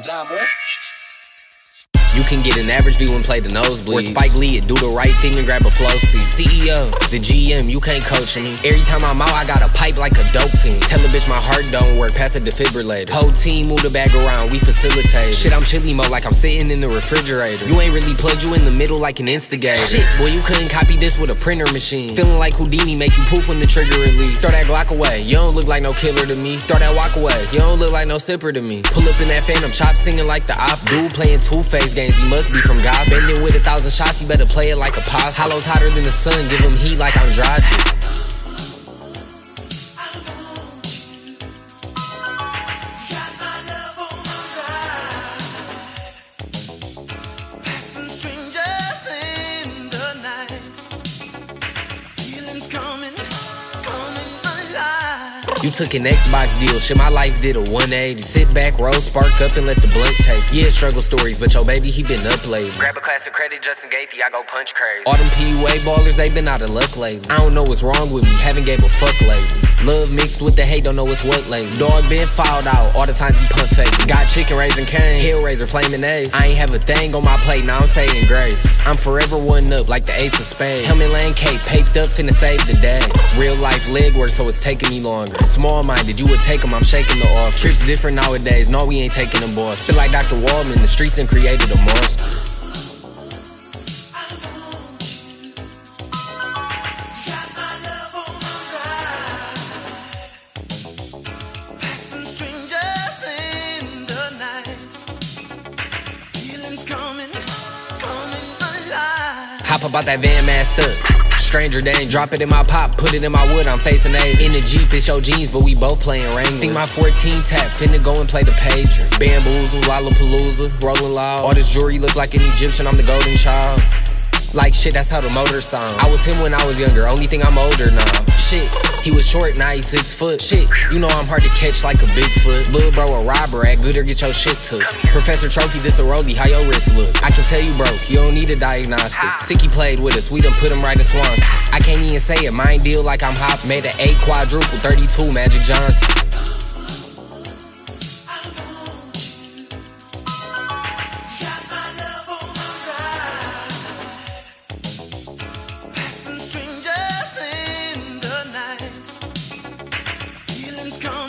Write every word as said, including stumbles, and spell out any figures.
You can get an average view and play the nosebleed. Or Spike Lee and do the right thing and grab a flow seat. C E O, the G M, you can't coach me. Every time I'm out, I got a pipe like a dope fiend. Tell a bitch my heart don't work, pass a defibrillator. Whole team move the bag around, we facilitate. Shit, I'm chilly mode like I'm sitting in the refrigerator. You ain't really plugged you in the middle like an instigator. Shit, boy, you couldn't copy this with a printer machine. Feeling like Houdini, make you poof when the trigger release. Throw that Glock away, you don't look like no killer to me. Throw that walk away, you don't look like no sipper to me. Pull up in that Phantom, chop singing like the op. Dude playing two-face games, he must be from God. Bending with a thousand shots, he better play it like a pos. Hollow's hotter than the sun, give him heat like I'm dry. You took an Xbox deal, shit, my life did a one eighty. Sit back, roll, spark up, and let the blunt take. Yeah, struggle stories, but yo, baby, he been up lately. Grab a class of credit, Justin Gaethje, I go punch crazy. All them P U A ballers, they been out of luck lately. I don't know what's wrong with me, haven't gave a fuck lately. Love mixed with the hate, don't know what's what lately. Dog been fouled out, all the times he punt fake. Got chicken raising canes, Hellraiser flaming A's. I ain't have a thing on my plate, now I'm saying grace. I'm forever one up like the ace of spades. Helmet lane cape, paped up, finna save the day. Real life leg work, so it's taking me longer. Small minded, you would take them, I'm shaking the off. Trips different nowadays, no, we ain't taking them boss. Feel like Doctor Waldman, the streets done created a monster. Hop about that van masked up. Stranger dang, drop it in my pop, put it in my wood, I'm facing A. In the Jeep, it's your jeans, but we both playing Wranglers. Think my fourteen tap, finna go and play the pager. Bamboozle, Lollapalooza, Rolling Loud. All this jewelry look like an Egyptian, I'm the golden child. Like shit, that's how the motor sound. I was him when I was younger, only thing I'm older now. Shit, he was short, now he's six foot. Shit, you know I'm hard to catch like a Bigfoot. Lil' bro a robber, at good or get your shit took. Professor Trophy, this a rollie, how your wrist look? I can tell you broke, you don't need a diagnostic. Sicky played with us, we done put him right in Swanson. I can't even say it, mine deal like I'm Hopsin. Made an eight quadruple, thirty-two, Magic Johnson. Strangers in the night, feelings come.